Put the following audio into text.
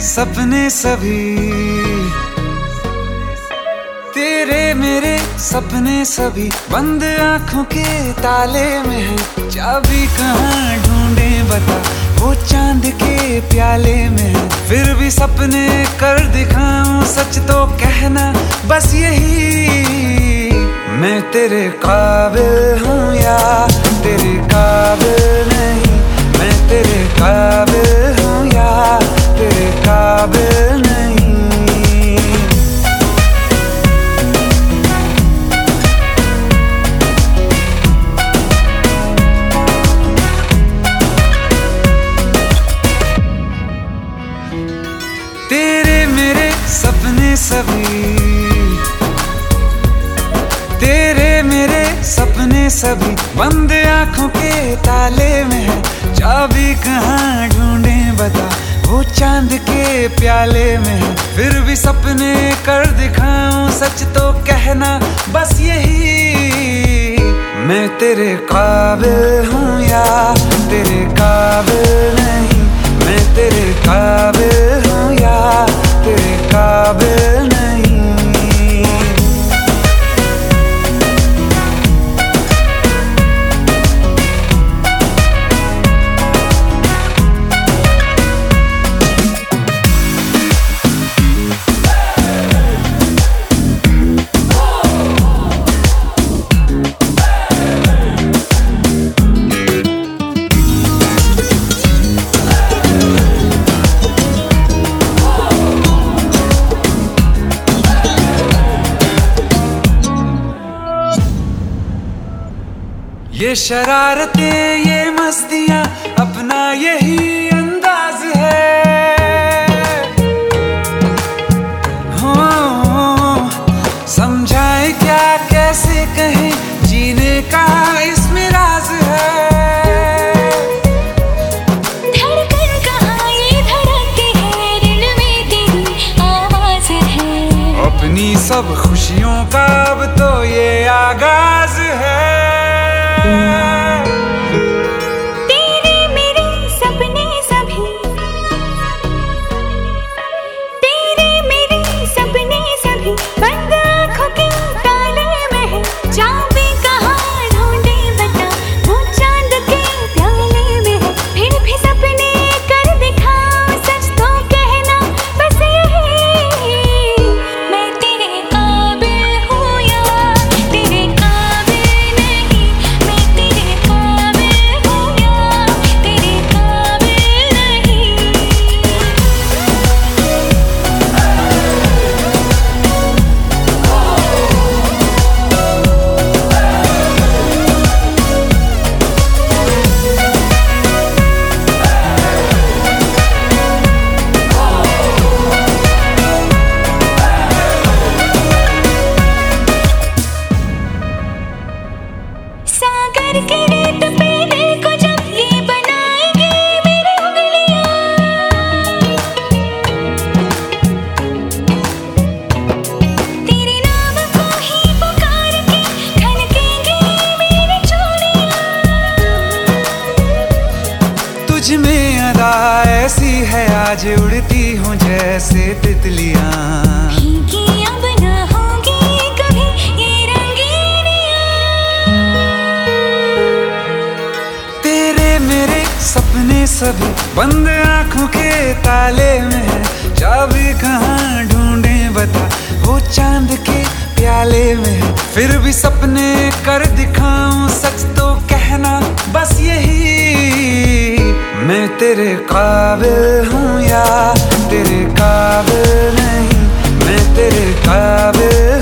सपने सभी, तेरे मेरे सपने सभी बंद आंखों के ताले में है। चाबी कहाँ ढूंढे बता, वो चांद के प्याले में है। फिर भी सपने कर दिखाऊं, सच तो कहना बस यही, मैं तेरे काबिल हूँ या तेरे काबिल नहीं। मैं तेरे काबिल हूँ या तेरे काबिल नहीं। तेरे मेरे सपने सभी, तेरे मेरे सपने सभी बंद आंखों के ताले में है। चाबी कहाँ ढूंढे बता, वो चांद के प्याले में है। फिर भी सपने कर दिखाऊं, सच तो कहना बस यही, मैं तेरे काबिल हूँ या तेरे काबिल नहीं। मैं तेरे काबिल हूँ या तेरे काबिल नहीं। ये शरारतें ये मस्तियाँ अपना यही अंदाज है। हो समझाए क्या कैसे कहें, जीने का इसमें राज है। धड़कन कहाँ ये धड़कती है, दिल में तेरी आवाज है। अपनी सब खुशियों का अब तो ये आगाज है। तेरे मेरे सपने सभी, तेरे मेरे सपने सभी बंद आंखों के ताले में है। चाबी कहाँ ढूंढे बता, वो चांद के प्याले में है। फिर भी सपने कर दिखाऊं, सच तो कहना बस यही, मैं तेरे काबिल हूँ या तेरे काबिल नहीं। मैं तेरे काबिल हूँ या तेरे काबिल नहीं। सागर के रेत पे दिल को जब ये बनाएगी मेरी उंगलियां, तेरे नाम को ही पुकार के खनकेंगी मेरी चूड़ियां। तुझ में अदा ऐसी है, आज उड़ती हूँ जैसे तितलियाँ। भीगी अब न होंगी कभी ये रंगीनियां। तेरे मेरे सपने सभी बंद आंखों के ताले में है। चाबी कहाँ ढूंढे बता, वो चांद के प्याले में है। फिर भी सपने कर दिखाऊं, सच तो कहना बस यही, मैं तेरे काबिल हूँ या तेरे काबिल नहीं। मैं तेरे काबिल